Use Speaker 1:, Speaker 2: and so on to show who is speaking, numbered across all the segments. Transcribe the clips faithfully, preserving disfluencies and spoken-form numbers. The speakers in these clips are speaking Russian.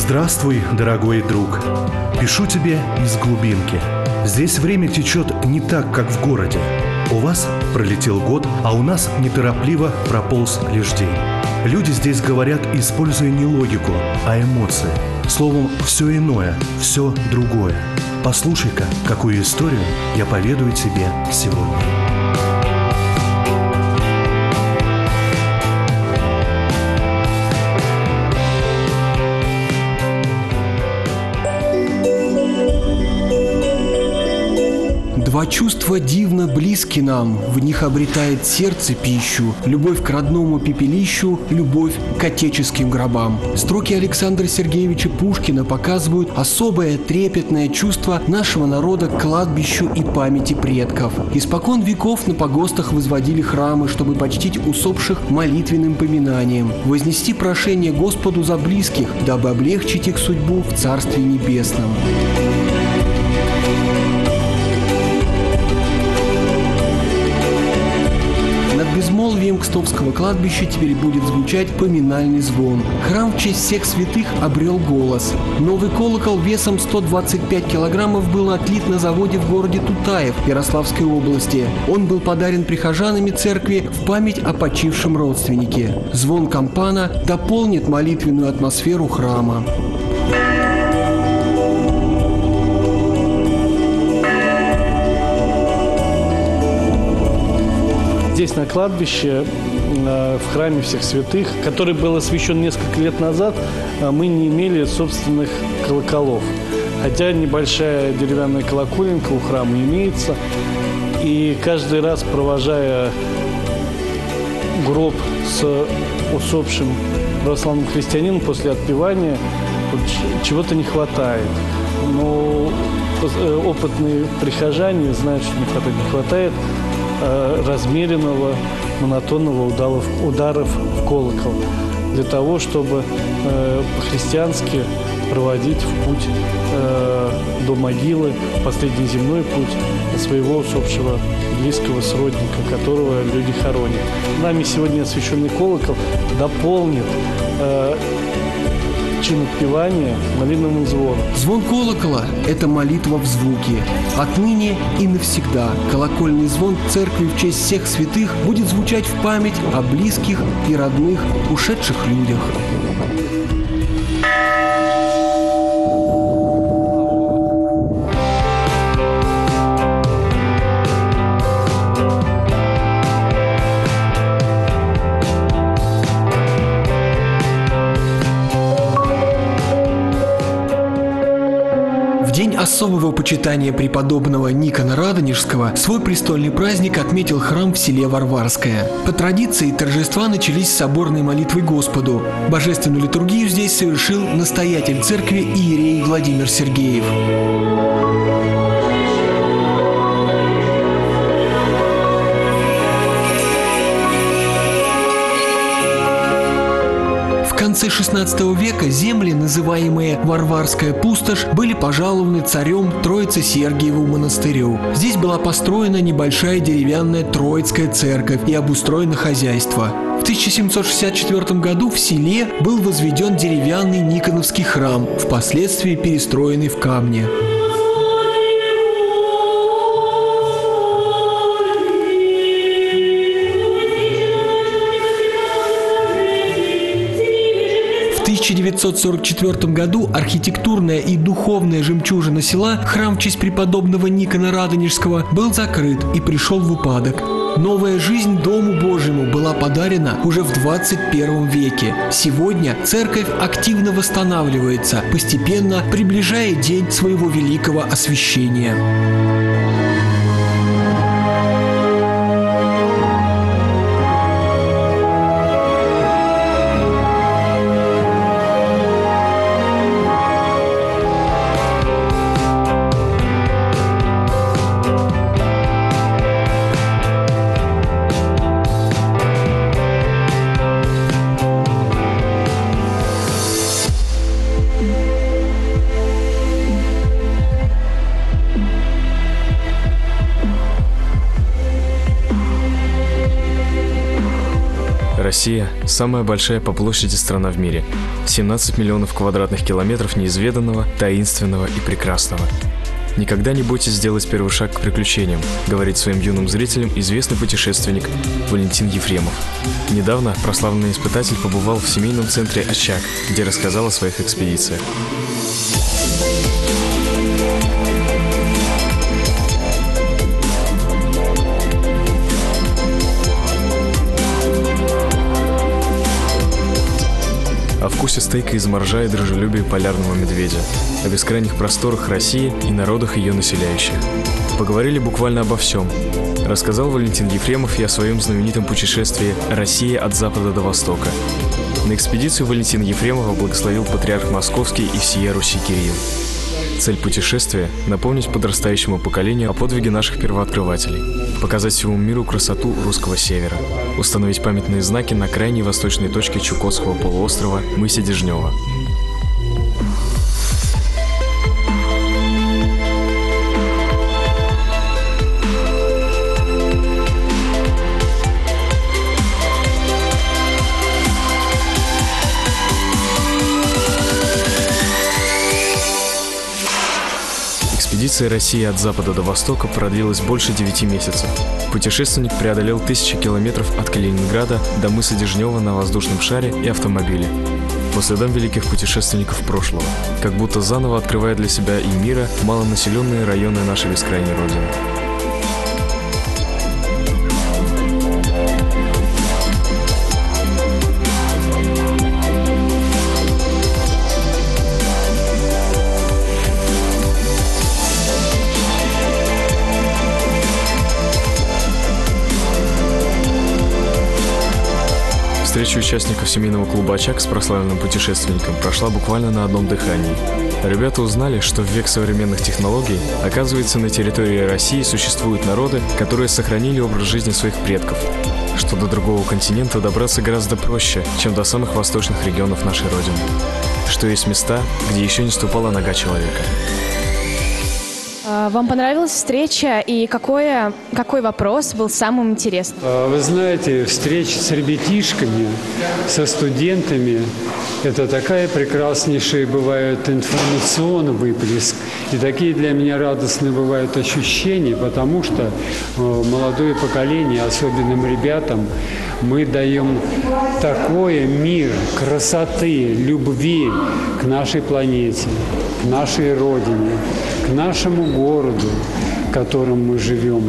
Speaker 1: Здравствуй, дорогой друг. Пишу тебе из глубинки. Здесь время течет не так, как в городе. У вас пролетел год, а у нас неторопливо прополз лишь день. Люди здесь говорят, используя не логику, а эмоции. Словом, все иное, все другое. Послушай-ка, какую историю я поведаю тебе сегодня.
Speaker 2: Два чувства дивно близки нам, в них обретает сердце пищу, любовь к родному пепелищу, любовь к отеческим гробам. Строки Александра Сергеевича Пушкина показывают особое трепетное чувство нашего народа к кладбищу и памяти предков. Испокон веков на погостах возводили храмы, чтобы почтить усопших молитвенным поминанием, вознести прошение Господу за близких, дабы облегчить их судьбу в Царстве Небесном. Безмолвием Кстовского кладбища теперь будет звучать поминальный звон. Храм в честь всех святых обрел голос. Новый колокол весом сто двадцать пять килограммов был отлит на заводе в городе Тутаев Ярославской области. Он был подарен прихожанами церкви в память о почившем родственнике. Звон кампана дополнит молитвенную атмосферу храма.
Speaker 3: Здесь, на кладбище, в храме всех святых, который был освящен несколько лет назад, мы не имели собственных колоколов. Хотя небольшая деревянная колоколенка у храма имеется. И каждый раз, провожая гроб с усопшим православным христианином после отпевания, чего-то не хватает. Но опытные прихожане знают, что не хватает. Не хватает размеренного, монотонного ударов, ударов в колокол, для того, чтобы э, по-христиански проводить в путь э, до могилы, последний земной путь своего усопшего близкого сродника, которого люди хоронят. Нами сегодня освященный колокол дополнит э, чин отпевания молитвенным звоном.
Speaker 2: Звон колокола – это молитва в звуке. Отныне и навсегда колокольный звон церкви в честь всех святых будет звучать в память о близких и родных ушедших людях. День особого почитания преподобного Никона Радонежского свой престольный праздник отметил храм в селе Варварское. По традиции торжества начались с соборной молитвы Господу. Божественную литургию здесь совершил настоятель церкви иерей Владимир Сергеев. В конце шестнадцатого века земли, называемые Варварская пустошь, были пожалованы царем Троице-Сергиеву монастырю. Здесь была построена небольшая деревянная Троицкая церковь и обустроено хозяйство. В тысяча семьсот шестьдесят четвёртом году в селе был возведен деревянный Никоновский храм, впоследствии перестроенный в камне. В тысяча девятьсот сорок четвёртом году архитектурная и духовная жемчужина села, храм в честь преподобного Никона Радонежского, был закрыт и пришел в упадок. Новая жизнь Дому Божьему была подарена уже в двадцать первом веке. Сегодня церковь активно восстанавливается, постепенно приближая день своего великого освящения.
Speaker 4: Россия – самая большая по площади страна в мире. семнадцать миллионов квадратных километров неизведанного, таинственного и прекрасного. Никогда не бойтесь сделать первый шаг к приключениям, говорит своим юным зрителям известный путешественник Валентин Ефремов. Недавно прославленный испытатель побывал в семейном центре «Очаг», где рассказал о своих экспедициях. О вкусе стейка из моржа и дружелюбии полярного медведя, о бескрайних просторах России и народах ее населяющих. Поговорили буквально обо всем. Рассказал Валентин Ефремов и о своем знаменитом путешествии «Россия от запада до востока». На экспедицию Валентина Ефремова благословил патриарх Московский и всея Руси Кирилл. Цель путешествия – напомнить подрастающему поколению о подвиге наших первооткрывателей, показать всему миру красоту русского севера, установить памятные знаки на крайней восточной точке Чукотского полуострова мысе Дежнева. Экспедиция «России от запада до востока» продлилась больше девяти месяцев. Путешественник преодолел тысячи километров от Калининграда до мыса Дежнева на воздушном шаре и автомобиле. По следам великих путешественников прошлого, как будто заново открывая для себя и мира малонаселенные районы нашей бескрайней Родины. Встреча участников семейного клуба «Очаг» с прославленным путешественником прошла буквально на одном дыхании. Ребята узнали, что в век современных технологий, оказывается, на территории России существуют народы, которые сохранили образ жизни своих предков, что до другого континента добраться гораздо проще, чем до самых восточных регионов нашей Родины, что есть места, где еще не ступала нога человека.
Speaker 5: Вам понравилась встреча и какой, какой вопрос был самым интересным?
Speaker 6: Вы знаете, встреча с ребятишками, со студентами – это такая прекраснейшая бывает информационный выплеск. И такие для меня радостные бывают ощущения, потому что молодое поколение, особенным ребятам, мы даем такой мир красоты, любви к нашей планете, к нашей Родине, к нашему городу, в котором мы живем.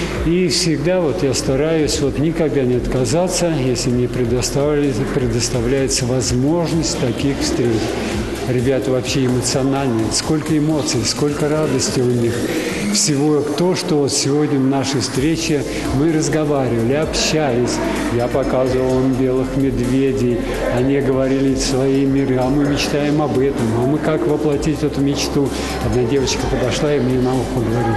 Speaker 6: И всегда вот я стараюсь вот никогда не отказаться, если мне предоставляется, предоставляется возможность таких встреч. Ребята вообще эмоциональные, сколько эмоций, сколько радости у них. Всего то, что вот сегодня в нашей встрече мы разговаривали, общались. Я показывал им белых медведей, они говорили свои миры, а мы мечтаем об этом, а мы как воплотить эту мечту. Одна девочка подошла и мне на ухо говорит: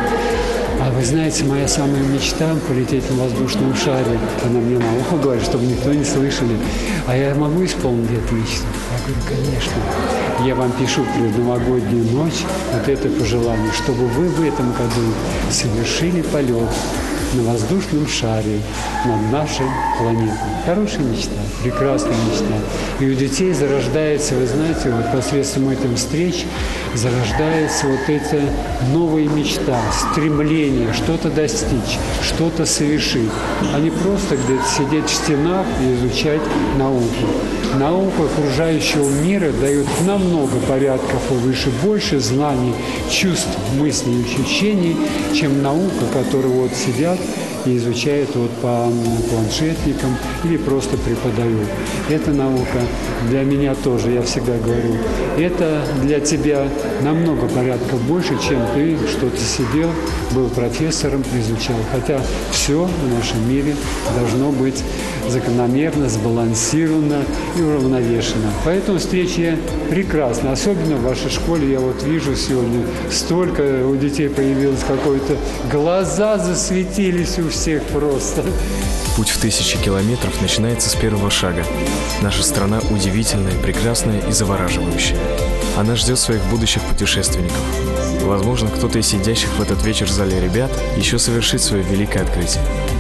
Speaker 6: а вы знаете, моя самая мечта – полететь на воздушном шаре. Она мне на ухо говорит, чтобы никто не слышали. А я могу исполнить эту мечту? Я говорю, конечно. Я вам пишу в предновогоднюю ночь вот это пожелание, чтобы вы в этом году совершили полет на воздушном шаре над нашей планетой. Хорошая мечта, прекрасная мечта. И у детей зарождается, вы знаете, вот посредством этих встреч зарождается вот эта новая мечта, стремление что-то достичь, что-то совершить. А не просто где-то сидеть в стенах и изучать науку. Наука окружающего мира дает намного порядков и выше, больше знаний, чувств, мыслей и ощущений, чем наука, которую вот сидят и изучают вот по планшетникам или просто преподают. Эта наука для меня тоже, я всегда говорю, это для тебя намного порядков больше, чем ты что-то сидел, был профессором, изучал. Хотя все в нашем мире должно быть закономерно, сбалансировано и уравновешено. Поэтому встреча прекрасна. Особенно в вашей школе я вот вижу сегодня столько у детей появилось какое-то, глаза засветились у всех просто.
Speaker 4: Путь в тысячи километров начинается с первого шага. Наша страна удивительная, прекрасная и завораживающая. Она ждет своих будущих путешественников. Возможно, кто-то из сидящих в этот вечер в зале ребят еще совершит свое великое открытие.